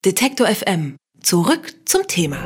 Detektor FM. Zurück zum Thema.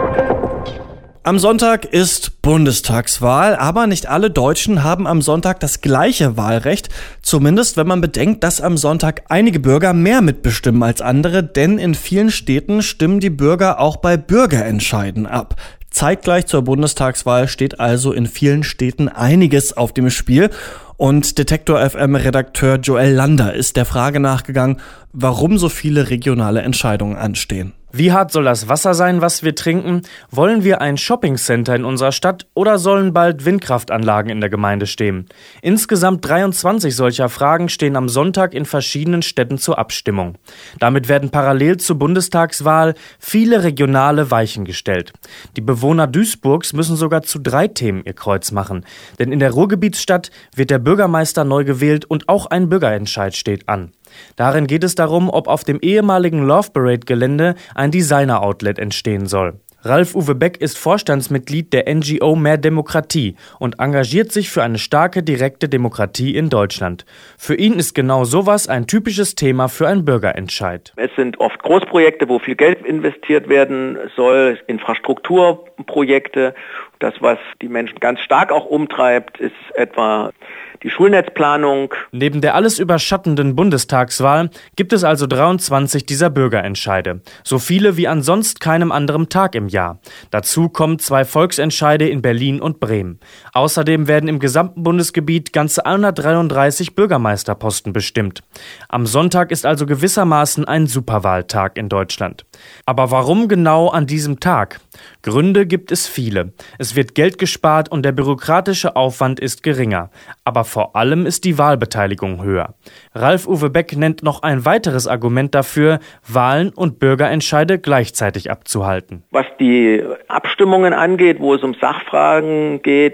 Am Sonntag ist Bundestagswahl, aber nicht alle Deutschen haben am Sonntag das gleiche Wahlrecht. Zumindest wenn man bedenkt, dass am Sonntag einige Bürger mehr mitbestimmen als andere, denn in vielen Städten stimmen die Bürger auch bei Bürgerentscheiden ab. Zeitgleich zur Bundestagswahl steht also in vielen Städten einiges auf dem Spiel. Und Detektor FM-Redakteur Joel Lander ist der Frage nachgegangen, warum so viele regionale Entscheidungen anstehen. Wie hart soll das Wasser sein, was wir trinken? Wollen wir ein Shoppingcenter in unserer Stadt oder sollen bald Windkraftanlagen in der Gemeinde stehen? Insgesamt 23 solcher Fragen stehen am Sonntag in verschiedenen Städten zur Abstimmung. Damit werden parallel zur Bundestagswahl viele regionale Weichen gestellt. Die Bewohner Duisburgs müssen sogar zu 3 Themen ihr Kreuz machen. Denn in der Ruhrgebietsstadt wird der Bürgermeister neu gewählt und auch ein Bürgerentscheid steht an. Darin geht es darum, ob auf dem ehemaligen Love Parade-Gelände ein Designer-Outlet entstehen soll. Ralf-Uwe Beck ist Vorstandsmitglied der NGO Mehr Demokratie und engagiert sich für eine starke, direkte Demokratie in Deutschland. Für ihn ist genau sowas ein typisches Thema für einen Bürgerentscheid. Es sind oft Großprojekte, wo viel Geld investiert werden soll, Infrastrukturprojekte. Das, was die Menschen ganz stark auch umtreibt, ist etwa die Schulnetzplanung. Neben der alles überschattenden Bundestagswahl gibt es also 23 dieser Bürgerentscheide. So viele wie an sonst keinem anderen Tag im Jahr. Dazu kommen 2 Volksentscheide in Berlin und Bremen. Außerdem werden im gesamten Bundesgebiet ganze 133 Bürgermeisterposten bestimmt. Am Sonntag ist also gewissermaßen ein Superwahltag in Deutschland. Aber warum genau an diesem Tag? Gründe gibt es viele. Es wird Geld gespart und der bürokratische Aufwand ist geringer. Aber vor allem ist die Wahlbeteiligung höher. Ralf-Uwe Beck nennt noch ein weiteres Argument dafür, Wahlen und Bürgerentscheide gleichzeitig abzuhalten. Was die Abstimmungen angeht, wo es um Sachfragen geht,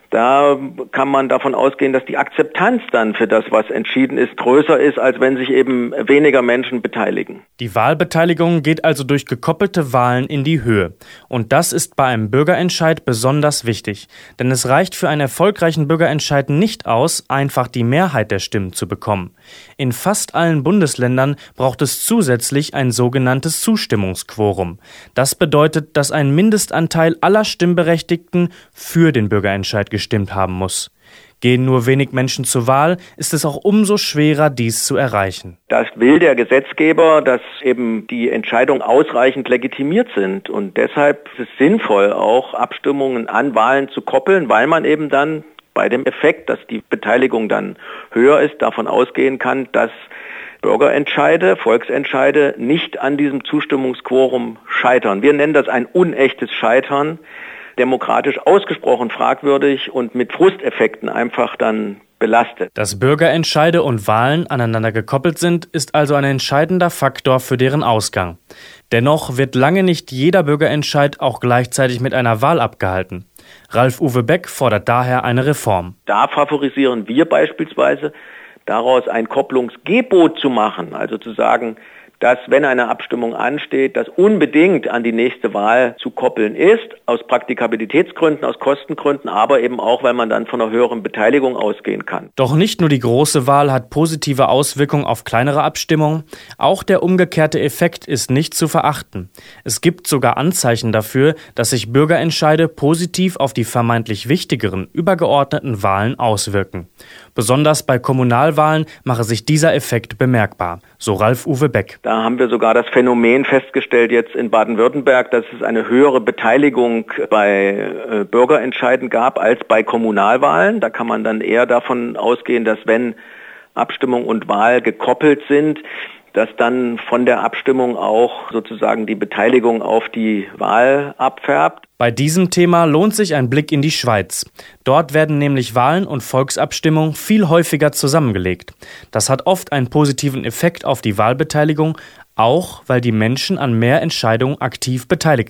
da kann man davon ausgehen, dass die Akzeptanz dann für das, was entschieden ist, größer ist, als wenn sich eben weniger Menschen beteiligen. Die Wahlbeteiligung geht also durch gekoppelte Wahlen in die Höhe. Und das ist bei einem Bürgerentscheid besonders wichtig. Denn es reicht für einen erfolgreichen Bürgerentscheid nicht aus, einfach die Mehrheit der Stimmen zu bekommen. In fast allen Bundesländern braucht es zusätzlich ein sogenanntes Zustimmungsquorum. Das bedeutet, dass ein Mindestanteil aller Stimmberechtigten für den Bürgerentscheid gestimmt haben muss. Gehen nur wenig Menschen zur Wahl, ist es auch umso schwerer, dies zu erreichen. Das will der Gesetzgeber, dass eben die Entscheidungen ausreichend legitimiert sind. Und deshalb ist es sinnvoll, auch Abstimmungen an Wahlen zu koppeln, weil man eben dann bei dem Effekt, dass die Beteiligung dann höher ist, davon ausgehen kann, dass Bürgerentscheide, Volksentscheide nicht an diesem Zustimmungsquorum scheitern. Wir nennen das ein unechtes Scheitern, demokratisch ausgesprochen fragwürdig und mit Frusteffekten einfach dann belastet. Dass Bürgerentscheide und Wahlen aneinander gekoppelt sind, ist also ein entscheidender Faktor für deren Ausgang. Dennoch wird lange nicht jeder Bürgerentscheid auch gleichzeitig mit einer Wahl abgehalten. Ralf-Uwe Beck fordert daher eine Reform. Da favorisieren wir beispielsweise, daraus ein Kopplungsgebot zu machen, also zu sagen, dass, wenn eine Abstimmung ansteht, das unbedingt an die nächste Wahl zu koppeln ist, aus Praktikabilitätsgründen, aus Kostengründen, aber eben auch, weil man dann von einer höheren Beteiligung ausgehen kann. Doch nicht nur die große Wahl hat positive Auswirkungen auf kleinere Abstimmungen, auch der umgekehrte Effekt ist nicht zu verachten. Es gibt sogar Anzeichen dafür, dass sich Bürgerentscheide positiv auf die vermeintlich wichtigeren, übergeordneten Wahlen auswirken. Besonders bei Kommunalwahlen mache sich dieser Effekt bemerkbar, so Ralf-Uwe Beck. Da haben wir sogar das Phänomen festgestellt jetzt in Baden-Württemberg, dass es eine höhere Beteiligung bei Bürgerentscheiden gab als bei Kommunalwahlen. Da kann man dann eher davon ausgehen, dass wenn Abstimmung und Wahl gekoppelt sind, dass dann von der Abstimmung auch sozusagen die Beteiligung auf die Wahl abfärbt. Bei diesem Thema lohnt sich ein Blick in die Schweiz. Dort werden nämlich Wahlen und Volksabstimmungen viel häufiger zusammengelegt. Das hat oft einen positiven Effekt auf die Wahlbeteiligung, auch weil die Menschen an mehr Entscheidungen aktiv beteiligt sind.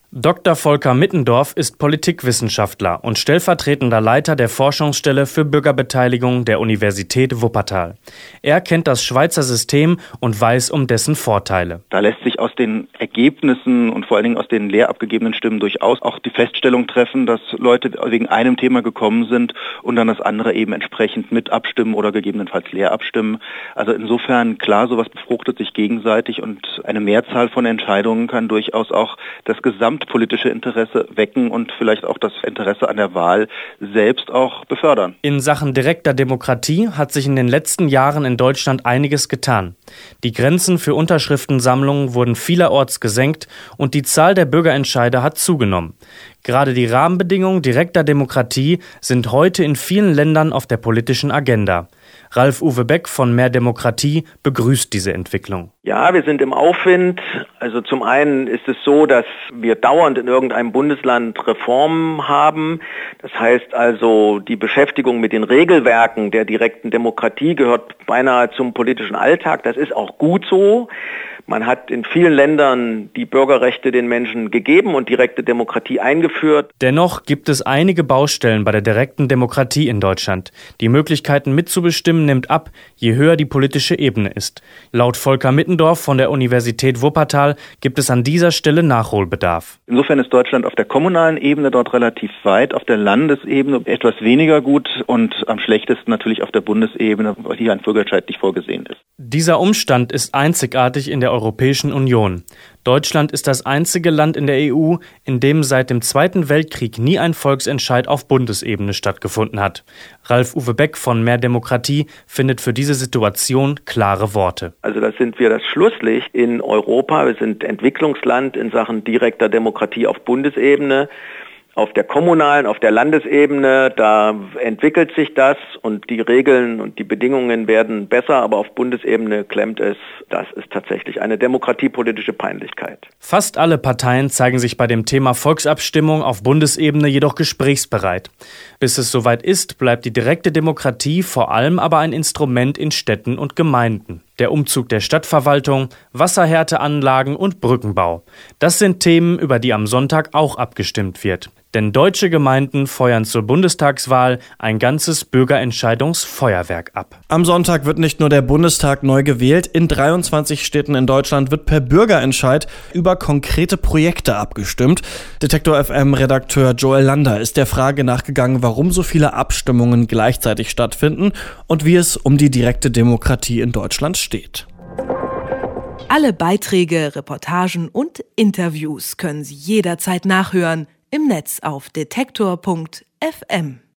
Dr. Volker Mittendorf ist Politikwissenschaftler und stellvertretender Leiter der Forschungsstelle für Bürgerbeteiligung der Universität Wuppertal. Er kennt das Schweizer System und weiß um dessen Vorteile. Da lässt sich aus den Ergebnissen und vor allen Dingen aus den leer abgegebenen Stimmen durchaus auch die Feststellung treffen, dass Leute wegen einem Thema gekommen sind und dann das andere eben entsprechend mit abstimmen oder gegebenenfalls leer abstimmen. Also insofern klar, sowas befruchtet sich gegenseitig und eine Mehrzahl von Entscheidungen kann durchaus auch das gesamtpolitische Interesse wecken und vielleicht auch das Interesse an der Wahl selbst auch befördern. In Sachen direkter Demokratie hat sich in den letzten Jahren in Deutschland einiges getan. Die Grenzen für Unterschriftensammlungen wurden vielerorts gesenkt und die Zahl der Bürgerentscheide hat zugenommen. Gerade die Rahmenbedingungen direkter Demokratie sind heute in vielen Ländern auf der politischen Agenda. Ralf-Uwe Beck von Mehr Demokratie begrüßt diese Entwicklung. Ja, wir sind im Aufwind. Also zum einen ist es so, dass wir dauernd in irgendeinem Bundesland Reformen haben. Das heißt also, die Beschäftigung mit den Regelwerken der direkten Demokratie gehört beinahe zum politischen Alltag. Das ist auch gut so. Man hat in vielen Ländern die Bürgerrechte den Menschen gegeben und direkte Demokratie eingeführt. Dennoch gibt es einige Baustellen bei der direkten Demokratie in Deutschland. Die Möglichkeiten mitzubestimmen nimmt ab, je höher die politische Ebene ist. Laut Volker Mittendorf von der Universität Wuppertal gibt es an dieser Stelle Nachholbedarf. Insofern ist Deutschland auf der kommunalen Ebene dort relativ weit, auf der Landesebene etwas weniger gut und am schlechtesten natürlich auf der Bundesebene, weil hier ein Bürgerentscheid nicht vorgesehen ist. Dieser Umstand ist einzigartig in der Europäischen Union. Deutschland ist das einzige Land in der EU, in dem seit dem Zweiten Weltkrieg nie ein Volksentscheid auf Bundesebene stattgefunden hat. Ralf-Uwe Beck von Mehr Demokratie findet für diese Situation klare Worte. Also da sind wir das Schlusslicht in Europa. Wir sind Entwicklungsland in Sachen direkter Demokratie auf Bundesebene. Auf der kommunalen, auf der Landesebene, da entwickelt sich das und die Regeln und die Bedingungen werden besser, aber auf Bundesebene klemmt es. Das ist tatsächlich eine demokratiepolitische Peinlichkeit. Fast alle Parteien zeigen sich bei dem Thema Volksabstimmung auf Bundesebene jedoch gesprächsbereit. Bis es soweit ist, bleibt die direkte Demokratie vor allem aber ein Instrument in Städten und Gemeinden. Der Umzug der Stadtverwaltung, Wasserhärteanlagen und Brückenbau. Das sind Themen, über die am Sonntag auch abgestimmt wird. Denn deutsche Gemeinden feuern zur Bundestagswahl ein ganzes Bürgerentscheidungsfeuerwerk ab. Am Sonntag wird nicht nur der Bundestag neu gewählt, in 23 Städten in Deutschland wird per Bürgerentscheid über konkrete Projekte abgestimmt. Detektor FM-Redakteur Joel Lander ist der Frage nachgegangen, warum so viele Abstimmungen gleichzeitig stattfinden und wie es um die direkte Demokratie in Deutschland steht. Alle Beiträge, Reportagen und Interviews können Sie jederzeit nachhören im Netz auf detektor.fm.